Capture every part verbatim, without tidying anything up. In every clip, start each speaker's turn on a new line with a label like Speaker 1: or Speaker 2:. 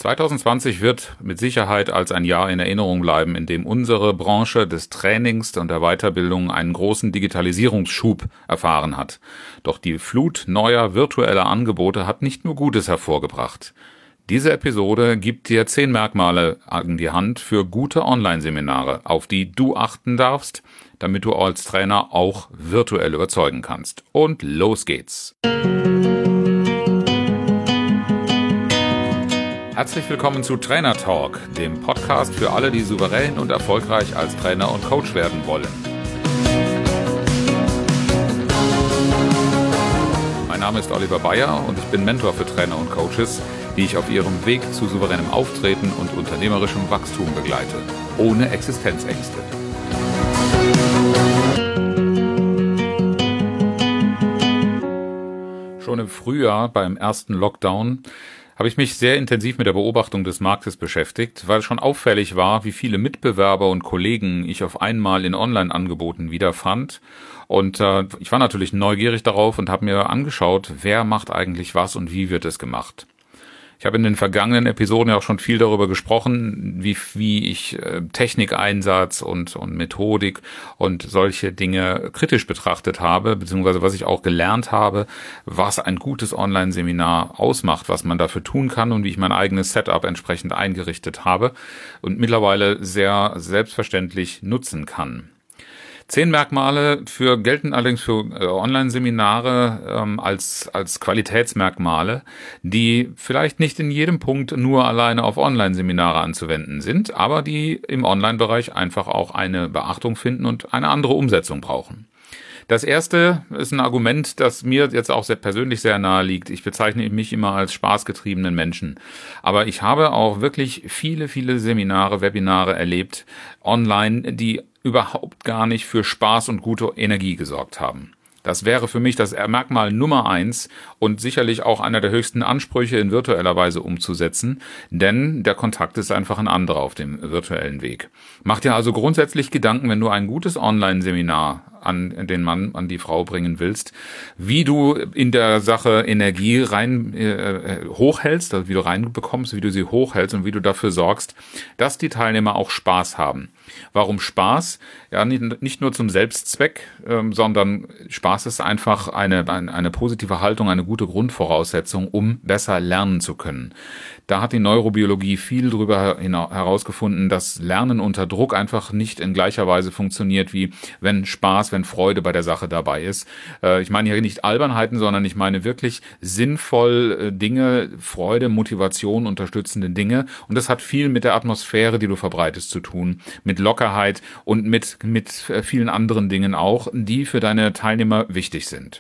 Speaker 1: zwanzig zwanzig wird mit Sicherheit als ein Jahr in Erinnerung bleiben, in dem unsere Branche des Trainings und der Weiterbildung einen großen Digitalisierungsschub erfahren hat. Doch die Flut neuer virtueller Angebote hat nicht nur Gutes hervorgebracht. Diese Episode gibt dir zehn Merkmale an die Hand für gute Online-Seminare, auf die du achten darfst, damit du als Trainer auch virtuell überzeugen kannst. Und los geht's! Herzlich willkommen zu Trainer Talk, dem Podcast für alle, die souverän und erfolgreich als Trainer und Coach werden wollen. Mein Name ist Oliver Bayer und ich bin Mentor für Trainer und Coaches, die ich auf ihrem Weg zu souveränem Auftreten und unternehmerischem Wachstum begleite, ohne Existenzängste. Schon im Frühjahr beim ersten Lockdown habe ich mich sehr intensiv mit der Beobachtung des Marktes beschäftigt, weil schon auffällig war, wie viele Mitbewerber und Kollegen ich auf einmal in Online-Angeboten wiederfand. Und äh, ich war natürlich neugierig darauf und habe mir angeschaut, wer macht eigentlich was und wie wird es gemacht. Ich habe in den vergangenen Episoden ja auch schon viel darüber gesprochen, wie wie ich äh, Technikeinsatz und und Methodik und solche Dinge kritisch betrachtet habe, beziehungsweise was ich auch gelernt habe, was ein gutes Online-Seminar ausmacht, was man dafür tun kann und wie ich mein eigenes Setup entsprechend eingerichtet habe und mittlerweile sehr selbstverständlich nutzen kann. Zehn Merkmale für gelten allerdings für äh, Online-Seminare ähm, als als Qualitätsmerkmale, die vielleicht nicht in jedem Punkt nur alleine auf Online-Seminare anzuwenden sind, aber die im Online-Bereich einfach auch eine Beachtung finden und eine andere Umsetzung brauchen. Das erste ist ein Argument, das mir jetzt auch sehr persönlich sehr nahe liegt. Ich bezeichne mich immer als spaßgetriebenen Menschen. Aber ich habe auch wirklich viele, viele Seminare, Webinare erlebt, online, die überhaupt gar nicht für Spaß und gute Energie gesorgt haben. Das wäre für mich das Merkmal Nummer eins und sicherlich auch einer der höchsten Ansprüche in virtueller Weise umzusetzen, denn der Kontakt ist einfach ein anderer auf dem virtuellen Weg. Mach dir also grundsätzlich Gedanken, wenn du ein gutes Online-Seminar an den Mann, an die Frau bringen willst, wie du in der Sache Energie rein äh, hochhältst, also wie du reinbekommst, wie du sie hochhältst und wie du dafür sorgst, dass die Teilnehmer auch Spaß haben. Warum Spaß? Ja, nicht, nicht nur zum Selbstzweck, ähm, sondern Spaß ist einfach eine, eine, eine positive Haltung, eine gute Grundvoraussetzung, um besser lernen zu können. Da hat die Neurobiologie viel darüber herausgefunden, dass Lernen unter Druck einfach nicht in gleicher Weise funktioniert, wie wenn Spaß, wenn Freude bei der Sache dabei ist. Äh, ich meine hier nicht Albernheiten, sondern ich meine wirklich sinnvoll äh, Dinge, Freude, Motivation, unterstützende Dinge. Und das hat viel mit der Atmosphäre, die du verbreitest, zu tun, mit Lockerheit und mit, mit vielen anderen Dingen auch, die für deine Teilnehmer wichtig sind.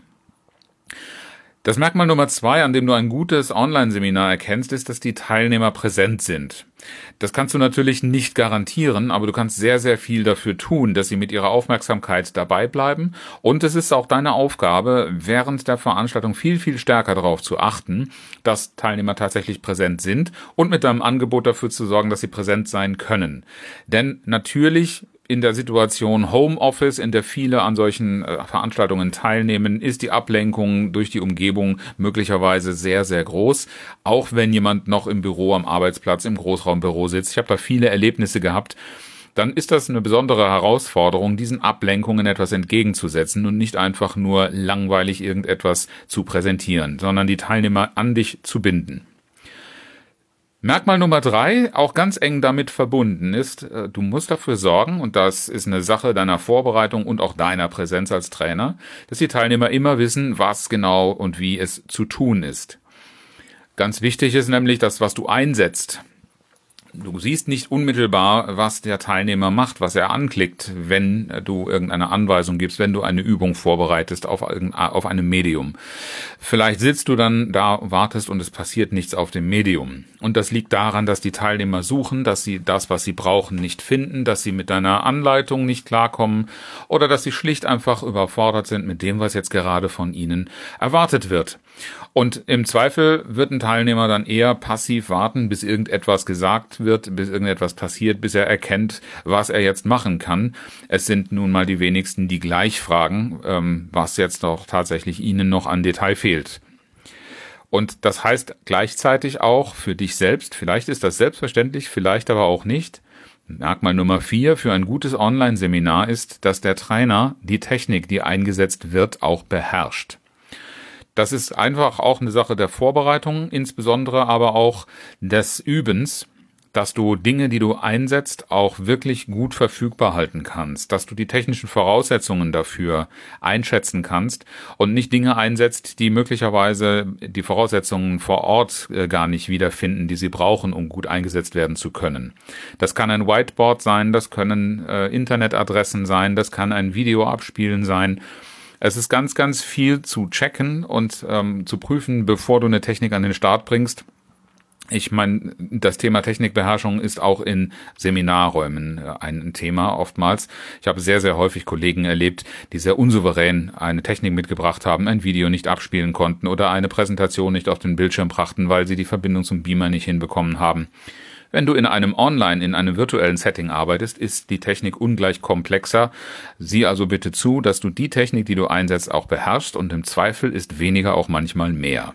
Speaker 1: Das Merkmal Nummer zwei, an dem du ein gutes Online-Seminar erkennst, ist, dass die Teilnehmer präsent sind. Das kannst du natürlich nicht garantieren, aber du kannst sehr, sehr viel dafür tun, dass sie mit ihrer Aufmerksamkeit dabei bleiben. Und es ist auch deine Aufgabe, während der Veranstaltung viel, viel stärker darauf zu achten, dass Teilnehmer tatsächlich präsent sind und mit deinem Angebot dafür zu sorgen, dass sie präsent sein können. Denn natürlich in der Situation Homeoffice, in der viele an solchen äh, Veranstaltungen teilnehmen, ist die Ablenkung durch die Umgebung möglicherweise sehr, sehr groß. Auch wenn jemand noch im Büro, am Arbeitsplatz, im Großraumbüro sitzt. Ich habe da viele Erlebnisse gehabt. Dann ist das eine besondere Herausforderung, diesen Ablenkungen etwas entgegenzusetzen und nicht einfach nur langweilig irgendetwas zu präsentieren, sondern die Teilnehmer an dich zu binden. Merkmal Nummer drei, auch ganz eng damit verbunden ist, du musst dafür sorgen, und das ist eine Sache deiner Vorbereitung und auch deiner Präsenz als Trainer, dass die Teilnehmer immer wissen, was genau und wie es zu tun ist. Ganz wichtig ist nämlich das, was du einsetzt. Du siehst nicht unmittelbar, was der Teilnehmer macht, was er anklickt, wenn du irgendeine Anweisung gibst, wenn du eine Übung vorbereitest auf, auf einem Medium. Vielleicht sitzt du dann da, wartest und es passiert nichts auf dem Medium. Und das liegt daran, dass die Teilnehmer suchen, dass sie das, was sie brauchen, nicht finden, dass sie mit deiner Anleitung nicht klarkommen oder dass sie schlicht einfach überfordert sind mit dem, was jetzt gerade von ihnen erwartet wird. Und im Zweifel wird ein Teilnehmer dann eher passiv warten, bis irgendetwas gesagt wird, bis irgendetwas passiert, bis er erkennt, was er jetzt machen kann. Es sind nun mal die wenigsten, die gleich fragen, ähm, was jetzt doch tatsächlich ihnen noch an Detail fehlt. Und das heißt gleichzeitig auch für dich selbst, vielleicht ist das selbstverständlich, vielleicht aber auch nicht. Merkmal Nummer vier für ein gutes Online-Seminar ist, dass der Trainer die Technik, die eingesetzt wird, auch beherrscht. Das ist einfach auch eine Sache der Vorbereitung, insbesondere aber auch des Übens, dass du Dinge, die du einsetzt, auch wirklich gut verfügbar halten kannst, dass du die technischen Voraussetzungen dafür einschätzen kannst und nicht Dinge einsetzt, die möglicherweise die Voraussetzungen vor Ort äh, gar nicht wiederfinden, die sie brauchen, um gut eingesetzt werden zu können. Das kann ein Whiteboard sein, das können äh, Internetadressen sein, das kann ein Video abspielen sein. Es ist ganz, ganz viel zu checken und ähm, zu prüfen, bevor du eine Technik an den Start bringst. Ich meine, das Thema Technikbeherrschung ist auch in Seminarräumen ein Thema oftmals. Ich habe sehr, sehr häufig Kollegen erlebt, die sehr unsouverän eine Technik mitgebracht haben, ein Video nicht abspielen konnten oder eine Präsentation nicht auf den Bildschirm brachten, weil sie die Verbindung zum Beamer nicht hinbekommen haben. Wenn du in einem Online, in einem virtuellen Setting arbeitest, ist die Technik ungleich komplexer. Sieh also bitte zu, dass du die Technik, die du einsetzt, auch beherrschst und im Zweifel ist weniger auch manchmal mehr.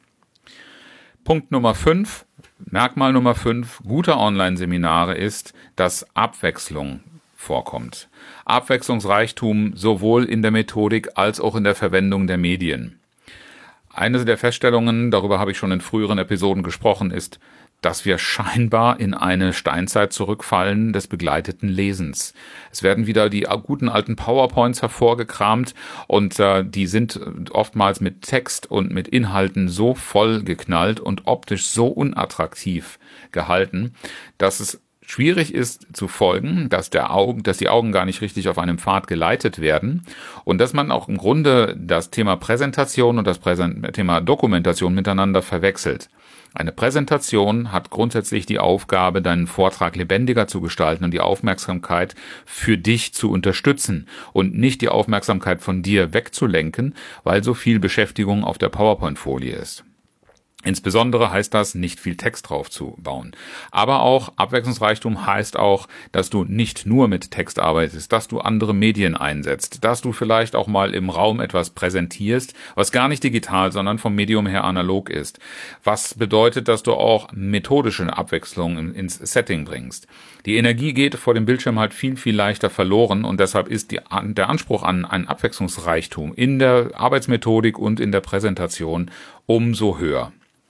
Speaker 1: Punkt Nummer fünf, Merkmal Nummer fünf guter Online-Seminare ist, dass Abwechslung vorkommt. Abwechslungsreichtum sowohl in der Methodik als auch in der Verwendung der Medien. Eine der Feststellungen, darüber habe ich schon in früheren Episoden gesprochen, ist, dass wir scheinbar in eine Steinzeit zurückfallen des begleiteten Lesens. Es werden wieder die guten alten PowerPoints hervorgekramt und äh, die sind oftmals mit Text und mit Inhalten so voll geknallt und optisch so unattraktiv gehalten, dass es schwierig ist zu folgen, dass der Augen, dass die Augen gar nicht richtig auf einem Pfad geleitet werden und dass man auch im Grunde das Thema Präsentation und das Präsent- Thema Dokumentation miteinander verwechselt. Eine Präsentation hat grundsätzlich die Aufgabe, deinen Vortrag lebendiger zu gestalten und die Aufmerksamkeit für dich zu unterstützen und nicht die Aufmerksamkeit von dir wegzulenken, weil so viel Beschäftigung auf der PowerPoint-Folie ist. Insbesondere heißt das, nicht viel Text drauf zu bauen. Aber auch Abwechslungsreichtum heißt auch, dass du nicht nur mit Text arbeitest, dass du andere Medien einsetzt, dass du vielleicht auch mal im Raum etwas präsentierst, was gar nicht digital, sondern vom Medium her analog ist. Was bedeutet, dass du auch methodische Abwechslung ins Setting bringst. Die Energie geht vor dem Bildschirm halt viel, viel leichter verloren und deshalb ist die, der Anspruch an einen Abwechslungsreichtum in der Arbeitsmethodik und in der Präsentation umso höher.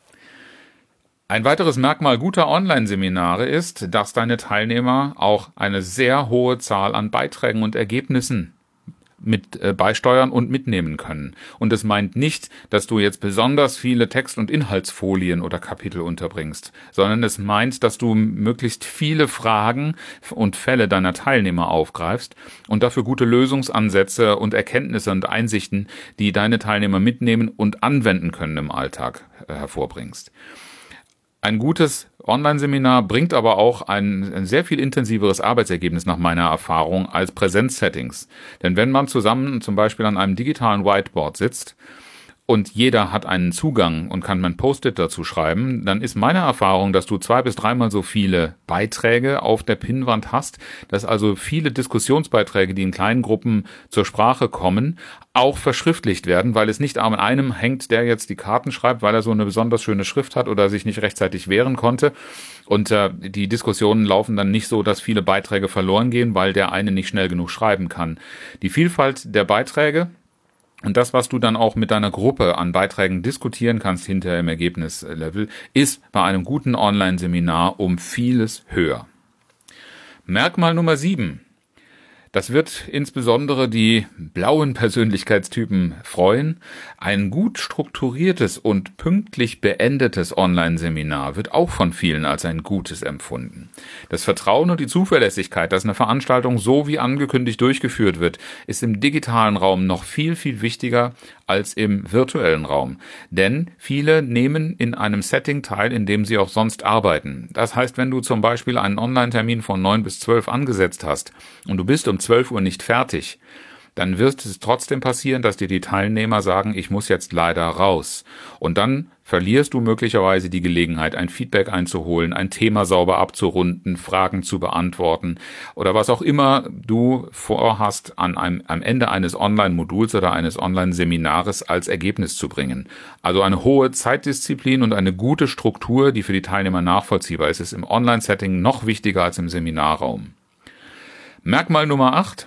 Speaker 1: Ein weiteres Merkmal guter Online-Seminare ist, dass deine Teilnehmer auch eine sehr hohe Zahl an Beiträgen und Ergebnissen mit äh, beisteuern und mitnehmen können. Und es meint nicht, dass du jetzt besonders viele Text- und Inhaltsfolien oder Kapitel unterbringst, sondern es meint, dass du möglichst viele Fragen und Fälle deiner Teilnehmer aufgreifst und dafür gute Lösungsansätze und Erkenntnisse und Einsichten, die deine Teilnehmer mitnehmen und anwenden können im Alltag, äh, hervorbringst. Ein gutes Online-Seminar bringt aber auch ein, ein sehr viel intensiveres Arbeitsergebnis nach meiner Erfahrung als Präsenzsettings. Denn wenn man zusammen zum Beispiel an einem digitalen Whiteboard sitzt und jeder hat einen Zugang und kann man Post-it dazu schreiben, dann ist meine Erfahrung, dass du zwei bis dreimal so viele Beiträge auf der Pinnwand hast, dass also viele Diskussionsbeiträge, die in kleinen Gruppen zur Sprache kommen, auch verschriftlicht werden, weil es nicht an einem hängt, der jetzt die Karten schreibt, weil er so eine besonders schöne Schrift hat oder sich nicht rechtzeitig wehren konnte. Und äh, die Diskussionen laufen dann nicht so, dass viele Beiträge verloren gehen, weil der eine nicht schnell genug schreiben kann. Die Vielfalt der Beiträge und das, was du dann auch mit deiner Gruppe an Beiträgen diskutieren kannst hinterher im Ergebnislevel, ist bei einem guten Online-Seminar um vieles höher. Merkmal Nummer sieben. Das wird insbesondere die blauen Persönlichkeitstypen freuen. Ein gut strukturiertes und pünktlich beendetes Online-Seminar wird auch von vielen als ein gutes empfunden. Das Vertrauen und die Zuverlässigkeit, dass eine Veranstaltung so wie angekündigt durchgeführt wird, ist im digitalen Raum noch viel, viel wichtiger als im virtuellen Raum. Denn viele nehmen in einem Setting teil, in dem sie auch sonst arbeiten. Das heißt, wenn du zum Beispiel einen Online-Termin von neun bis zwölf angesetzt hast und du bist um zwölf Uhr nicht fertig, dann wird es trotzdem passieren, dass dir die Teilnehmer sagen, ich muss jetzt leider raus. Und dann verlierst du möglicherweise die Gelegenheit, ein Feedback einzuholen, ein Thema sauber abzurunden, Fragen zu beantworten oder was auch immer du vorhast, an einem, am Ende eines Online-Moduls oder eines Online-Seminares als Ergebnis zu bringen. Also eine hohe Zeitdisziplin und eine gute Struktur, die für die Teilnehmer nachvollziehbar ist, ist im Online-Setting noch wichtiger als im Seminarraum. Merkmal Nummer acht.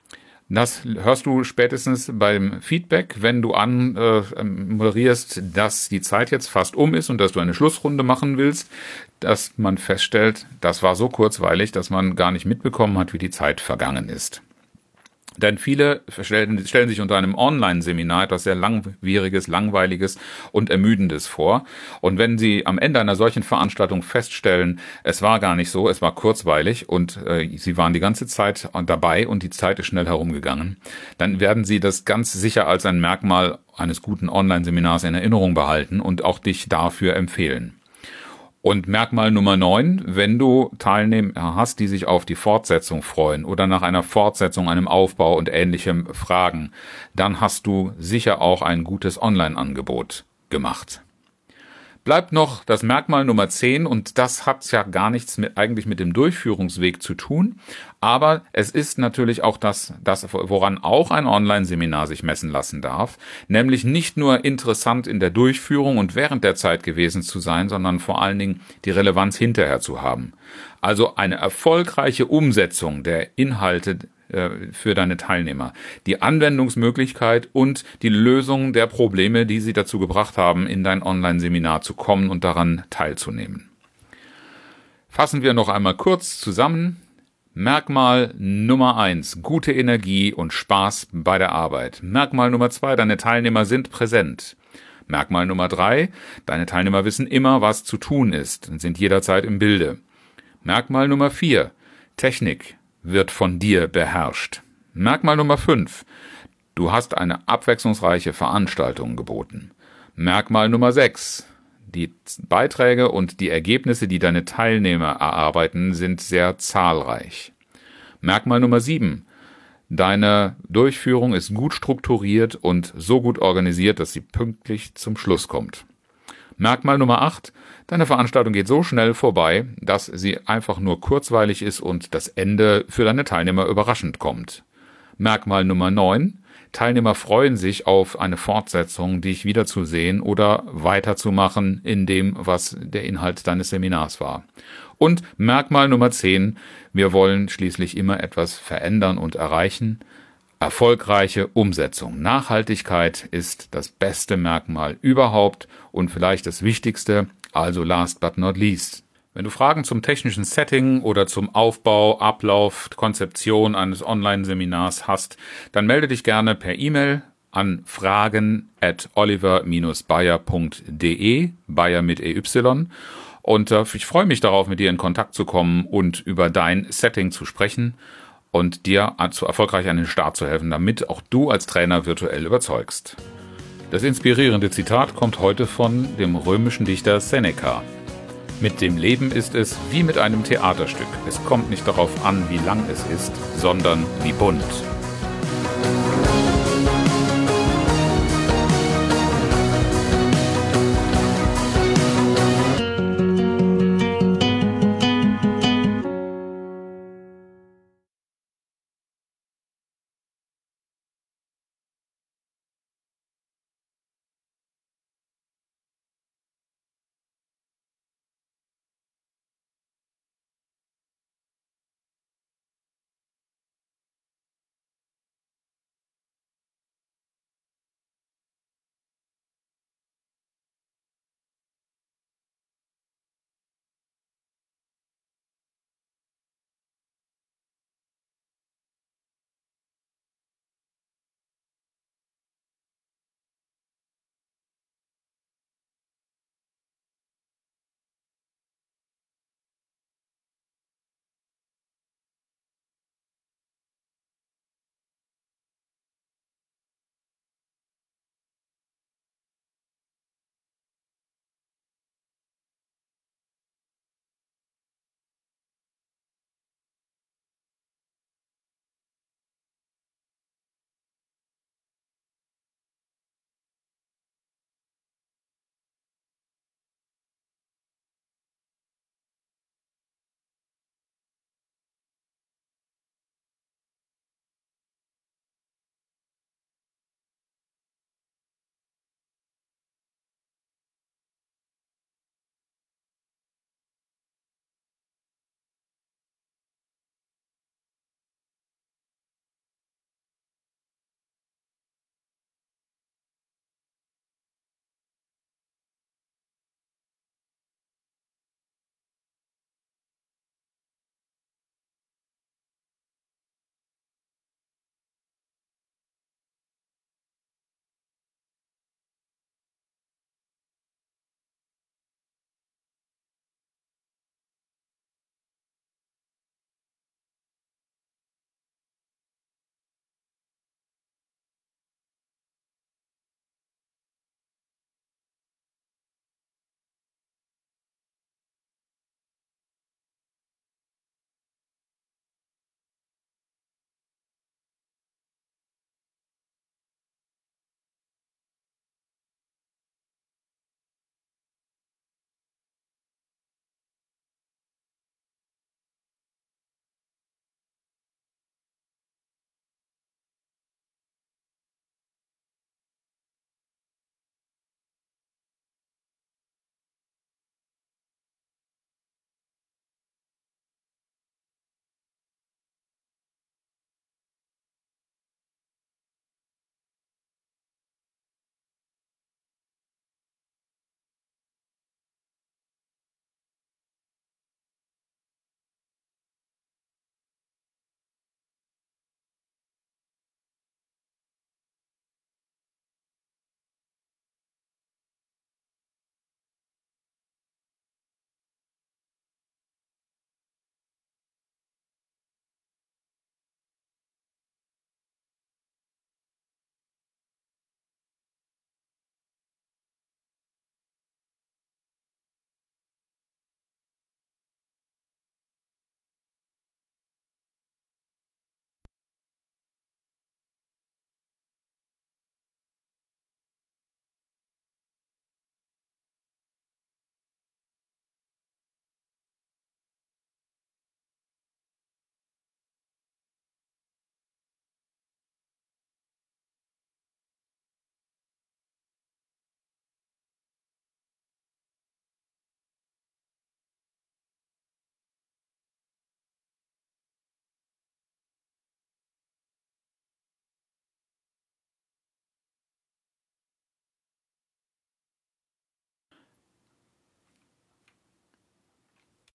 Speaker 1: Das hörst du spätestens beim Feedback, wenn du an äh, moderierst, dass die Zeit jetzt fast um ist und dass du eine Schlussrunde machen willst, dass man feststellt, das war so kurzweilig, dass man gar nicht mitbekommen hat, wie die Zeit vergangen ist. Denn viele stellen, stellen sich unter einem Online-Seminar etwas sehr langwieriges, langweiliges und ermüdendes vor. Und wenn sie am Ende einer solchen Veranstaltung feststellen, es war gar nicht so, es war kurzweilig und äh, sie waren die ganze Zeit dabei und die Zeit ist schnell herumgegangen, dann werden sie das ganz sicher als ein Merkmal eines guten Online-Seminars in Erinnerung behalten und auch dich dafür empfehlen. Und Merkmal Nummer neun, wenn du Teilnehmer hast, die sich auf die Fortsetzung freuen oder nach einer Fortsetzung, einem Aufbau und Ähnlichem fragen, dann hast du sicher auch ein gutes Online-Angebot gemacht. Bleibt noch das Merkmal Nummer zehn und das hat ja gar nichts mit, eigentlich mit dem Durchführungsweg zu tun, aber es ist natürlich auch das, das, woran auch ein Online-Seminar sich messen lassen darf, nämlich nicht nur interessant in der Durchführung und während der Zeit gewesen zu sein, sondern vor allen Dingen die Relevanz hinterher zu haben. Also eine erfolgreiche Umsetzung der Inhalte für deine Teilnehmer, die Anwendungsmöglichkeit und die Lösung der Probleme, die sie dazu gebracht haben, in dein Online-Seminar zu kommen und daran teilzunehmen. Fassen wir noch einmal kurz zusammen. Merkmal Nummer eins, gute Energie und Spaß bei der Arbeit. Merkmal Nummer zwei, deine Teilnehmer sind präsent. Merkmal Nummer drei, deine Teilnehmer wissen immer, was zu tun ist und sind jederzeit im Bilde. Merkmal Nummer vier, Technik wird von dir beherrscht. Merkmal Nummer fünf. Du hast eine abwechslungsreiche Veranstaltung geboten. Merkmal Nummer sechs. Die Beiträge und die Ergebnisse, die deine Teilnehmer erarbeiten, sind sehr zahlreich. Merkmal Nummer sieben. Deine Durchführung ist gut strukturiert und so gut organisiert, dass sie pünktlich zum Schluss kommt. Merkmal Nummer acht. Deine Veranstaltung geht so schnell vorbei, dass sie einfach nur kurzweilig ist und das Ende für deine Teilnehmer überraschend kommt. Merkmal Nummer neun. Teilnehmer freuen sich auf eine Fortsetzung, dich wiederzusehen oder weiterzumachen in dem, was der Inhalt deines Seminars war. Und Merkmal Nummer zehn. Wir wollen schließlich immer etwas verändern und erreichen. Erfolgreiche Umsetzung. Nachhaltigkeit ist das beste Merkmal überhaupt und vielleicht das Wichtigste, also last but not least. Wenn du Fragen zum technischen Setting oder zum Aufbau, Ablauf, Konzeption eines Online-Seminars hast, dann melde dich gerne per E-Mail an fragen at oliver Bindestrich bayer punkt de, Bayer mit E Y. Und äh, ich freue mich darauf, mit dir in Kontakt zu kommen und über dein Setting zu sprechen und dir zu erfolgreich an den Start zu helfen, damit auch du als Trainer virtuell überzeugst. Das inspirierende Zitat kommt heute von dem römischen Dichter Seneca. Mit dem Leben ist es wie mit einem Theaterstück. Es kommt nicht darauf an, wie lang es ist, sondern wie bunt.